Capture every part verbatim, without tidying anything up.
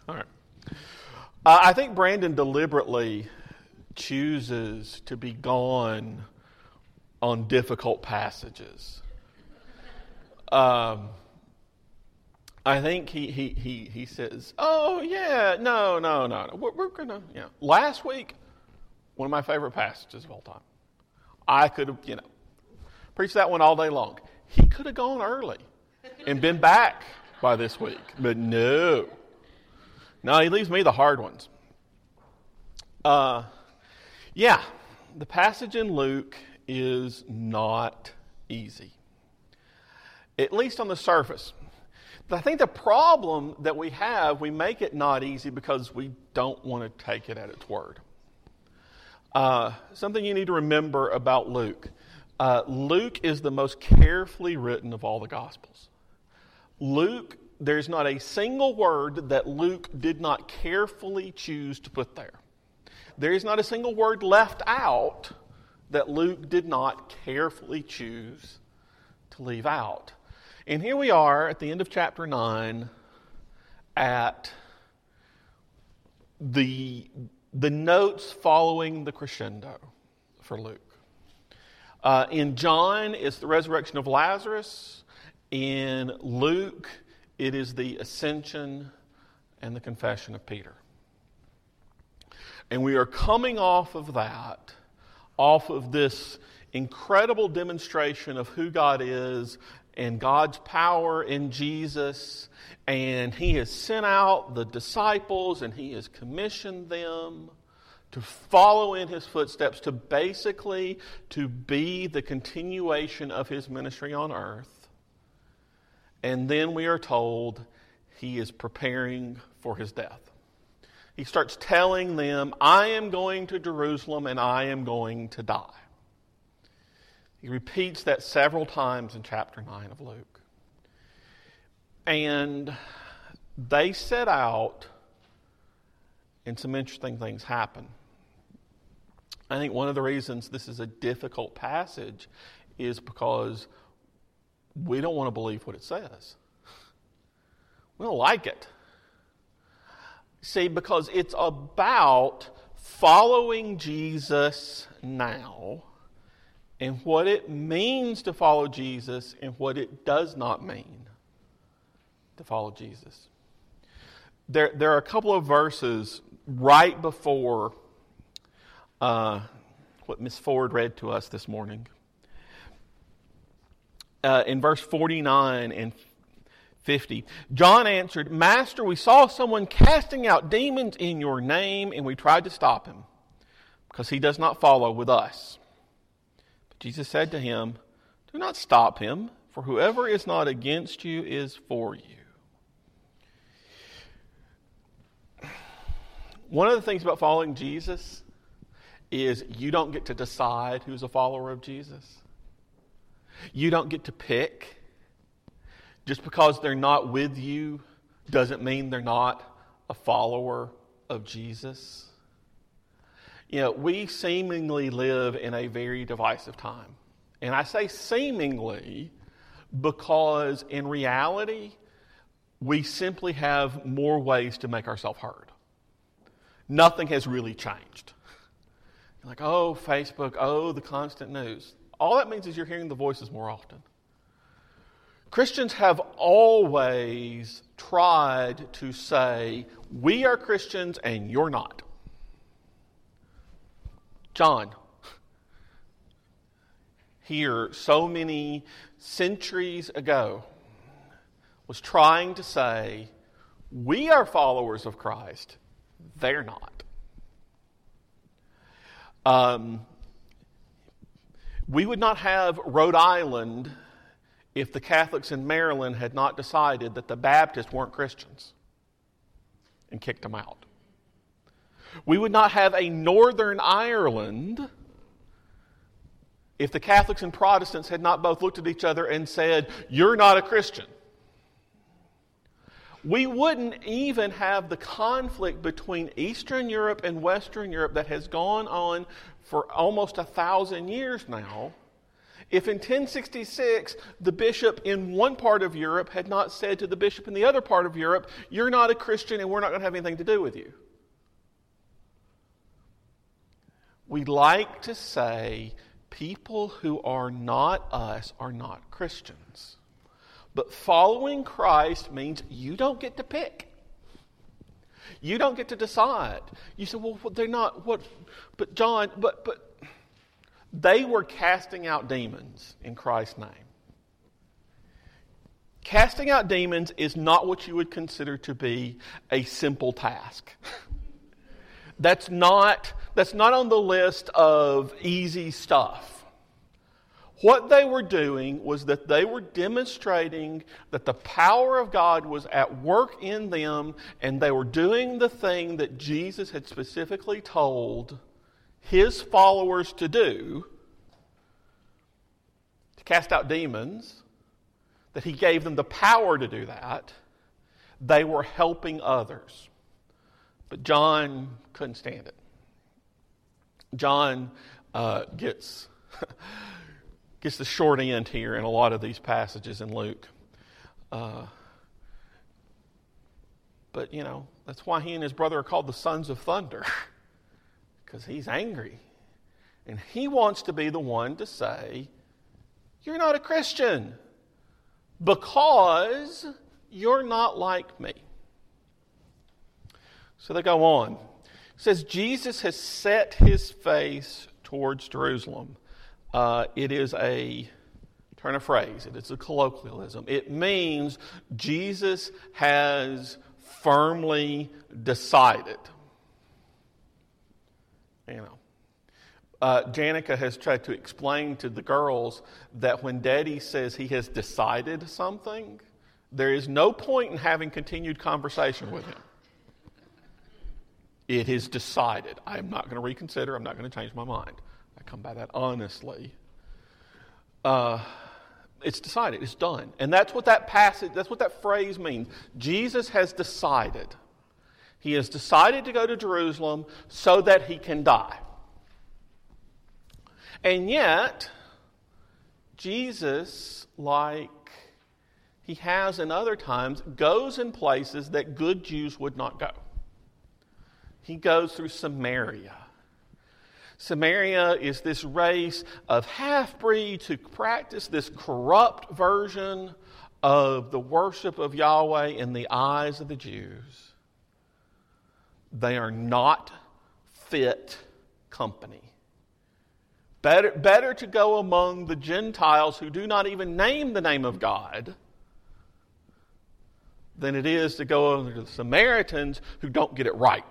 All right. Uh, I think Brandon deliberately chooses to be gone on difficult passages. Um, I think he, he he he says, "Oh yeah, no, no, no, no. We're, we're gonna, you know." Last week, one of my favorite passages of all time. I could have, you know, preached that one all day long. He could have gone early and been back by this week, but no, no. He leaves me the hard ones. Uh, yeah, the passage in Luke is not easy, at least on the surface. I think the problem that we have, we make it not easy because we don't want to take it at its word. Uh, something you need to remember about Luke. Uh, Luke is the most carefully written of all the Gospels. Luke, there's not a single word that Luke did not carefully choose to put there. There is not a single word left out that Luke did not carefully choose to leave out. And here we are at the end of chapter nine at the, the notes following the crescendo for Luke. Uh, in John, it's the resurrection of Lazarus. In Luke, it is the ascension and the confession of Peter. And we are coming off of that, off of this incredible demonstration of who God is and God's power in Jesus, and He has sent out the disciples and He has commissioned them to follow in His footsteps, to basically to be the continuation of His ministry on earth. And then we are told He is preparing for His death. He starts telling them, I am going to Jerusalem and I am going to die. He repeats that several times in chapter nine of Luke. And they set out, and some interesting things happen. I think one of the reasons this is a difficult passage is because we don't want to believe what it says. We don't like it. See, because it's about following Jesus now, and what it means to follow Jesus and what it does not mean to follow Jesus. There, there are a couple of verses right before uh, what Miss Ford read to us this morning. Uh, in verse forty-nine and fifty, John answered, Master, we saw someone casting out demons in your name, and we tried to stop him, because he does not follow with us. Jesus said to him, do not stop him, for whoever is not against you is for you. One of the things about following Jesus is you don't get to decide who's a follower of Jesus. You don't get to pick. Just because they're not with you doesn't mean they're not a follower of Jesus. You know, we seemingly live in a very divisive time. And I say seemingly because in reality, we simply have more ways to make ourselves heard. Nothing has really changed. You're like, oh, Facebook, oh, the constant news. All that means is you're hearing the voices more often. Christians have always tried to say, we are Christians and you're not. John, here so many centuries ago, was trying to say, we are followers of Christ, they're not. Um, we would not have Rhode Island if the Catholics in Maryland had not decided that the Baptists weren't Christians and kicked them out. We would not have a Northern Ireland if the Catholics and Protestants had not both looked at each other and said, you're not a Christian. We wouldn't even have the conflict between Eastern Europe and Western Europe that has gone on for almost a thousand years now If in ten sixty-six the bishop in one part of Europe had not said to the bishop in the other part of Europe, you're not a Christian and we're not going to have anything to do with you. We like to say people who are not us are not Christians. But following Christ means you don't get to pick. You don't get to decide. You say, well, they're not, what, but John, but, but, they were casting out demons in Christ's name. Casting out demons is not what you would consider to be a simple task. That's not, that's not on the list of easy stuff. What they were doing was that they were demonstrating that the power of God was at work in them, and they were doing the thing that Jesus had specifically told His followers to do, to cast out demons, that He gave them the power to do that. They were helping others. But John couldn't stand it. John uh, gets... gets the short end here in a lot of these passages in Luke. Uh, but, you know, that's why he and his brother are called the sons of thunder. Because he's angry. And he wants to be the one to say, you're not a Christian. Because you're not like me. So they go on. It says, Jesus has set his face towards Jerusalem. Uh, it is a turn of phrase. It is a colloquialism. It means Jesus has firmly decided. You know, uh, Janica has tried to explain to the girls that when Daddy says he has decided something, there is no point in having continued conversation with him. It is decided. I'm not going to reconsider. I'm not going to change my mind. I come by that honestly. Uh, it's decided. It's done. And that's what that passage, that's what that phrase means. Jesus has decided. He has decided to go to Jerusalem so that he can die. And yet, Jesus, like he has in other times, goes in places that good Jews would not go. He goes through Samaria. Samaria is this race of half-breeds who practice this corrupt version of the worship of Yahweh in the eyes of the Jews. They are not fit company. Better, better to go among the Gentiles who do not even name the name of God than it is to go under the Samaritans who don't get it right.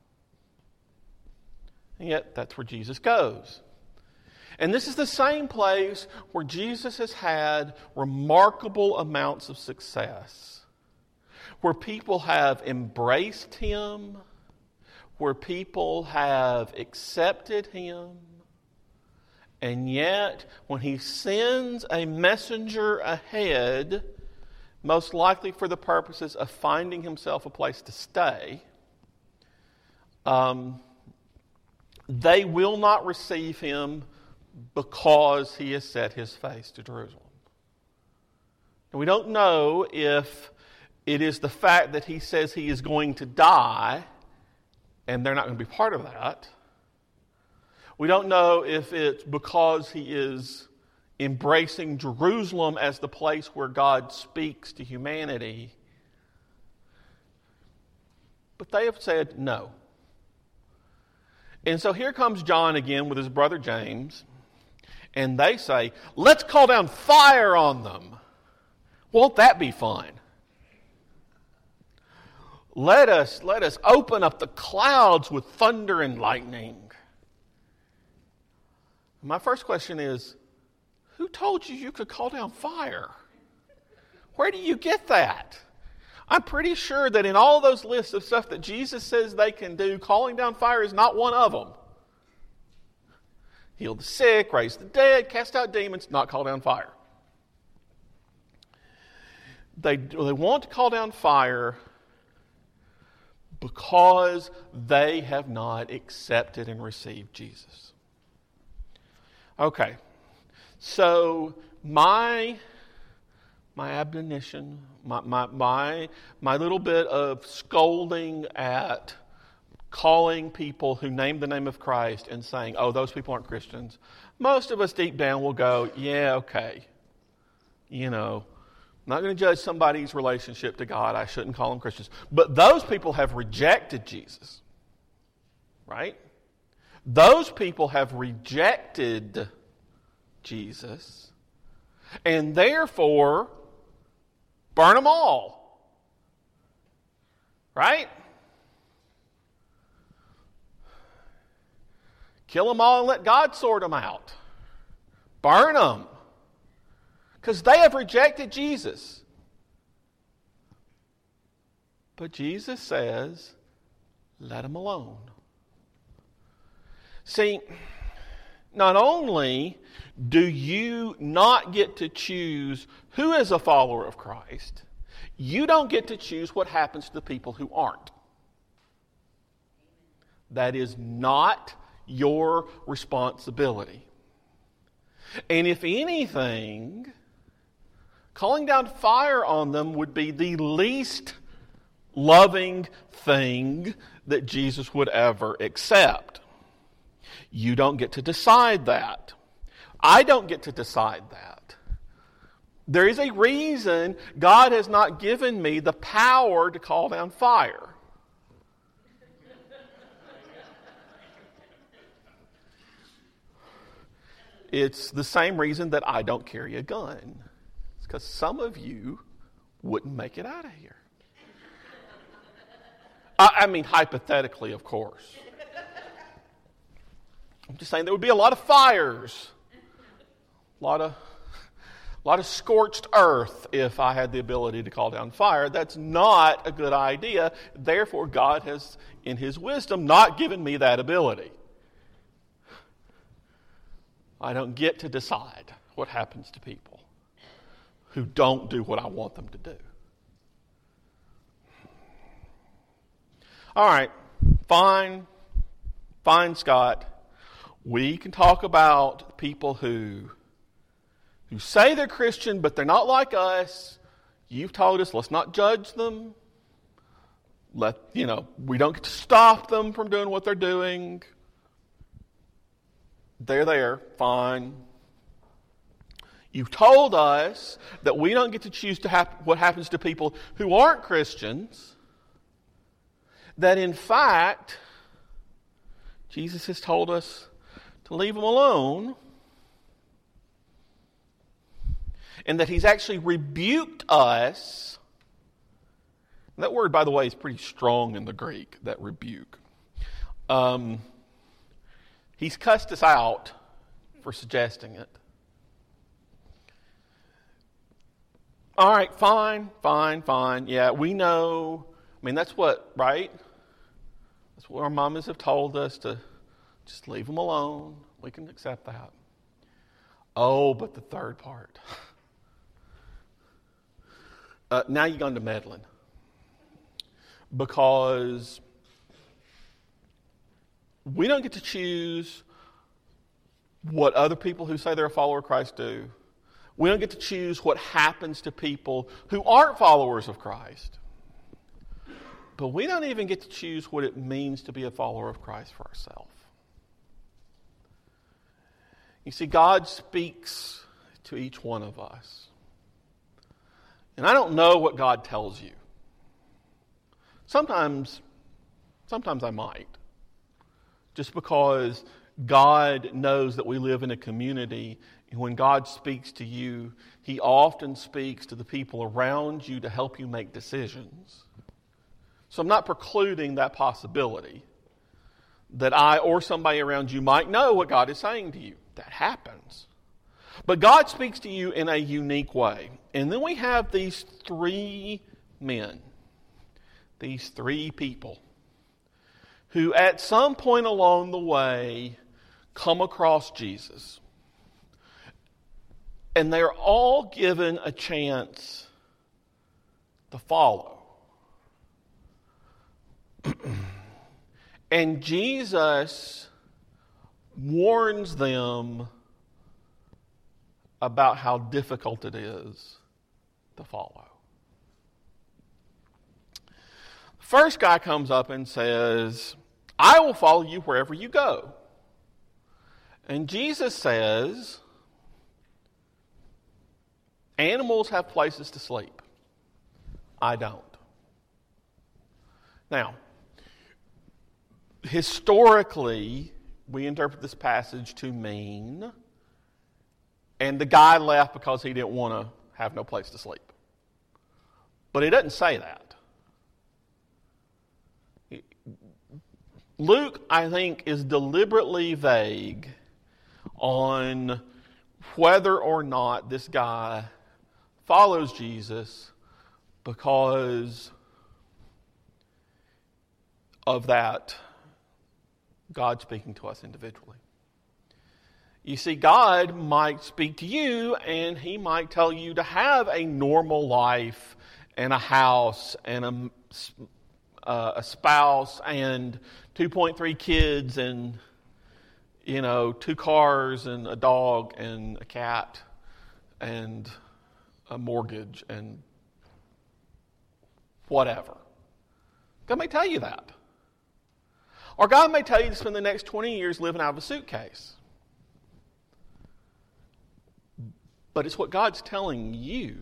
And yet, that's where Jesus goes. And this is the same place where Jesus has had remarkable amounts of success. Where people have embraced him. Where people have accepted him. And yet, when he sends a messenger ahead, most likely for the purposes of finding himself a place to stay, um... they will not receive him because he has set his face to Jerusalem. And we don't know if it is the fact that he says he is going to die and they're not going to be part of that. We don't know if it's because he is embracing Jerusalem as the place where God speaks to humanity. But they have said no. And so here comes John again with his brother James, and they say, let's call down fire on them. Won't that be fun? Let us, let us open up the clouds with thunder and lightning. My first question is, who told you you could call down fire? Where do you get that? I'm pretty sure that in all those lists of stuff that Jesus says they can do, calling down fire is not one of them. Heal the sick, raise the dead, cast out demons, not call down fire. They, they want to call down fire because they have not accepted and received Jesus. Okay, So my my admonition, my my my my little bit of scolding at calling people who name the name of Christ and saying, "Oh, those people aren't Christians." Most of us deep down will go, "Yeah, okay. You know, I'm not going to judge somebody's relationship to God. I shouldn't call them Christians." But those people have rejected Jesus. Right? Those people have rejected Jesus, and therefore burn them all. Right? Kill them all and let God sort them out. Burn them. Because they have rejected Jesus. But Jesus says, let them alone. See, not only do you not get to choose who is a follower of Christ, you don't get to choose what happens to the people who aren't. That is not your responsibility. And if anything, calling down fire on them would be the least loving thing that Jesus would ever accept. You don't get to decide that. I don't get to decide that. There is a reason God has not given me the power to call down fire. It's the same reason that I don't carry a gun. It's because some of you wouldn't make it out of here. I, I mean, hypothetically, of course. I'm just saying there would be a lot of fires, a lot of, a lot of scorched earth if I had the ability to call down fire. That's not a good idea. Therefore, God has, in His wisdom, not given me that ability. I don't get to decide what happens to people who don't do what I want them to do. All right, fine, fine, Scott. We can talk about people who, who say they're Christian, but they're not like us. You've told us, let's not judge them. Let, you know, we don't get to stop them from doing what they're doing. They're there, fine. You've told us that we don't get to choose to hap- what happens to people who aren't Christians. That in fact, Jesus has told us to leave them alone. And that He's actually rebuked us. And that word, by the way, is pretty strong in the Greek, that rebuke. Um, he's cussed us out for suggesting it. All right, fine, fine, fine. Yeah, we know. I mean, that's what, right? That's what our mamas have told us, to just leave them alone. We can accept that. Oh, but the third part. Uh, now you're going to meddling. Because we don't get to choose what other people who say they're a follower of Christ do. We don't get to choose what happens to people who aren't followers of Christ. But we don't even get to choose what it means to be a follower of Christ for ourselves. You see, God speaks to each one of us. And I don't know what God tells you. Sometimes, sometimes I might. Just because God knows that we live in a community, and when God speaks to you, He often speaks to the people around you to help you make decisions. So I'm not precluding that possibility that I or somebody around you might know what God is saying to you. That happens. But God speaks to you in a unique way. And then we have these three men, these three people, who at some point along the way come across Jesus. And they're all given a chance to follow. And Jesus warns them about how difficult it is to follow. First guy comes up and says, I will follow you wherever you go. And Jesus says, animals have places to sleep. I don't. Now, historically, we interpret this passage to mean, and the guy left because he didn't want to have no place to sleep. But he doesn't say that. Luke, I think, is deliberately vague on whether or not this guy follows Jesus because of that God speaking to us individually. You see, God might speak to you and He might tell you to have a normal life and a house and a, uh, a spouse and two point three kids and, you know, two cars and a dog and a cat and a mortgage and whatever. God may tell you that. Or God may tell you to spend the next twenty years living out of a suitcase. But it's what God's telling you.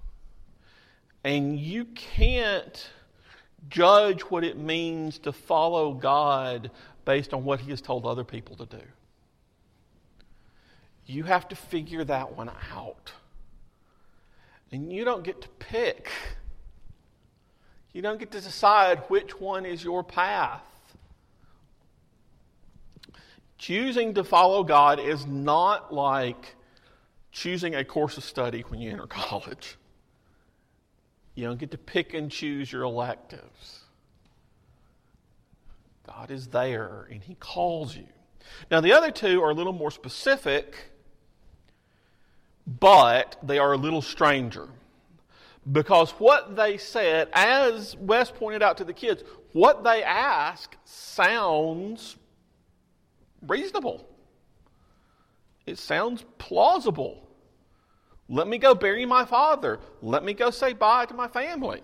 And you can't judge what it means to follow God based on what He has told other people to do. You have to figure that one out. And you don't get to pick. You don't get to decide which one is your path. Choosing to follow God is not like choosing a course of study when you enter college. You don't get to pick and choose your electives. God is there and He calls you. Now the other two are a little more specific, but they are a little stranger. Because what they said, as Wes pointed out to the kids, what they ask sounds reasonable. It sounds plausible. Let me go bury my father. Let me go say bye to my family.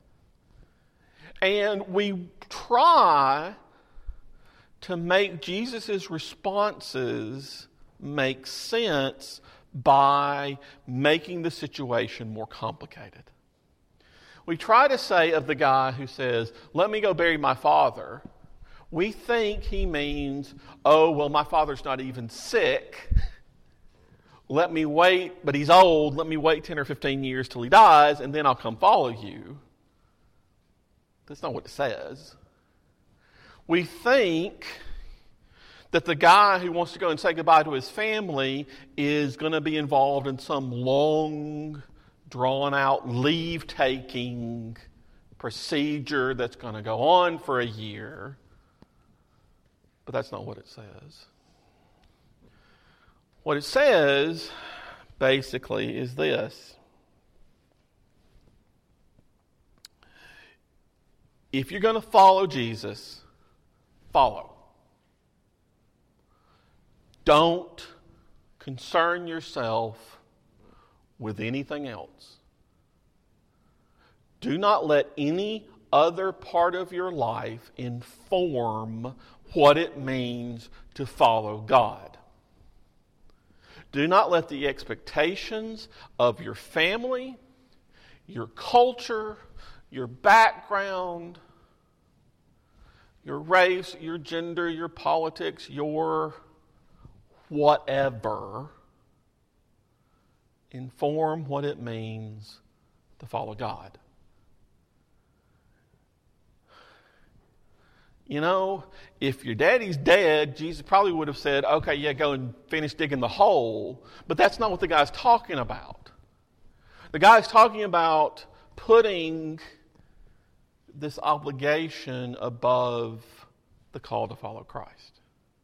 And we try to make Jesus' responses make sense by making the situation more complicated. We try to say of the guy who says, let me go bury my father, we think he means, oh, well, my father's not even sick. Let me wait, but he's old. Let me wait ten or fifteen years till he dies, and then I'll come follow you. That's not what it says. We think that the guy who wants to go and say goodbye to his family is going to be involved in some long, drawn-out, leave-taking procedure that's going to go on for a year. But that's not what it says. What it says, basically, is this. If you're going to follow Jesus, follow. Don't concern yourself with anything else. Do not let any other part of your life inform what it means to follow God. Do not let the expectations of your family, your culture, your background, your race, your gender, your politics, your whatever inform what it means to follow God. You know, if your daddy's dead, Jesus probably would have said, okay, yeah, go and finish digging the hole. But that's not what the guy's talking about. The guy's talking about putting this obligation above the call to follow Christ.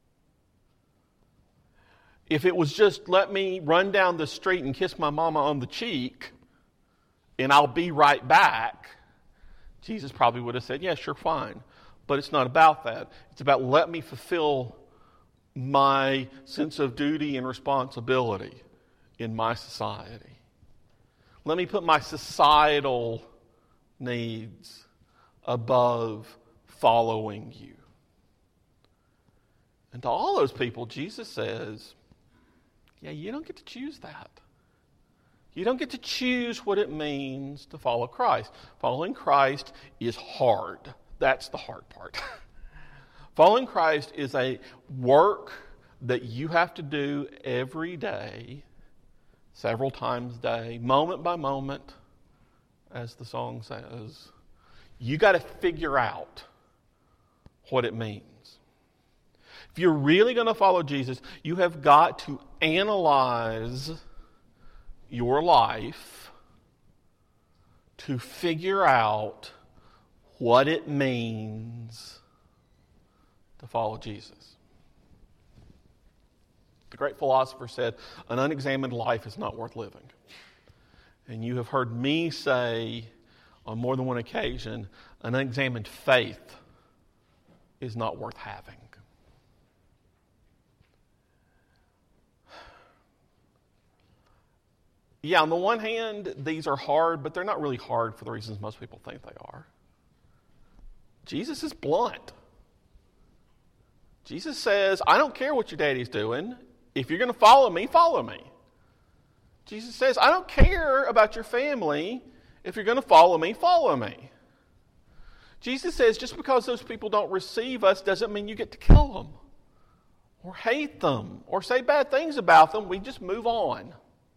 If it was just, let me run down the street and kiss my mama on the cheek, and I'll be right back, Jesus probably would have said, yeah, sure, fine. But it's not about that. It's about let me fulfill my sense of duty and responsibility in my society. Let me put my societal needs above following you. And to all those people, Jesus says, yeah, you don't get to choose that. You don't get to choose what it means to follow Christ. Following Christ is hard. That's the hard part. Following Christ is a work that you have to do every day, several times a day, moment by moment, as the song says. You got to figure out what it means. If you're really going to follow Jesus, you have got to analyze your life to figure out what it means to follow Jesus. The great philosopher said, an unexamined life is not worth living. And you have heard me say on more than one occasion, an unexamined faith is not worth having. Yeah, on the one hand, these are hard, but they're not really hard for the reasons most people think they are. Jesus is blunt. Jesus says, I don't care what your daddy's doing. If you're going to follow me, follow me. Jesus says, I don't care about your family. If you're going to follow me, follow me. Jesus says, just because those people don't receive us doesn't mean you get to kill them or hate them or say bad things about them. We just move on.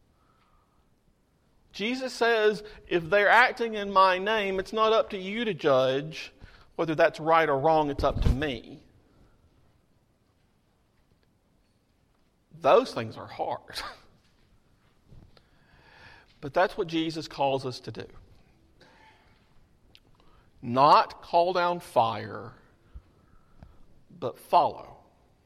Jesus says, if they're acting in my name, it's not up to you to judge whether that's right or wrong. It's up to me. Those things are hard. But that's what Jesus calls us to do. Not call down fire, but follow.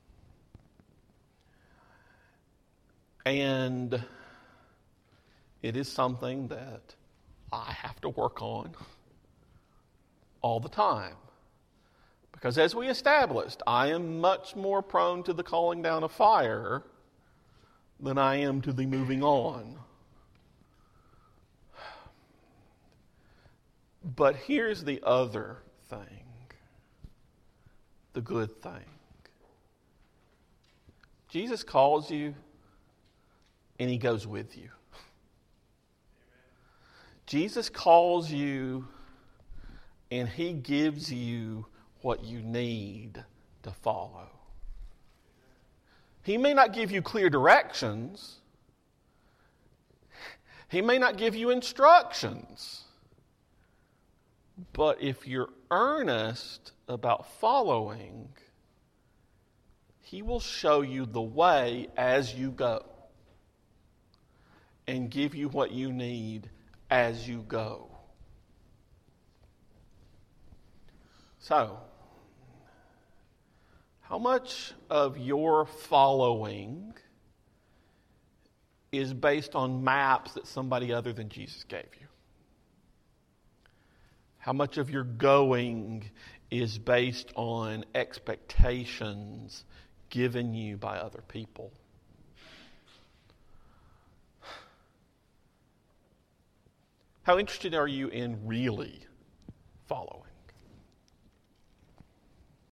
And it is something that I have to work on all the time. Because as we established, I am much more prone to the calling down of fire than I am to the moving on. But here's the other thing, the good thing. Jesus calls you and he goes with you. Jesus calls you and he gives you what you need to follow. He may not give you clear directions. He may not give you instructions. But if you're earnest about following, he will show you the way as you go and give you what you need as you go. So, how much of your following is based on maps that somebody other than Jesus gave you? How much of your going is based on expectations given you by other people? How interested are you in really following?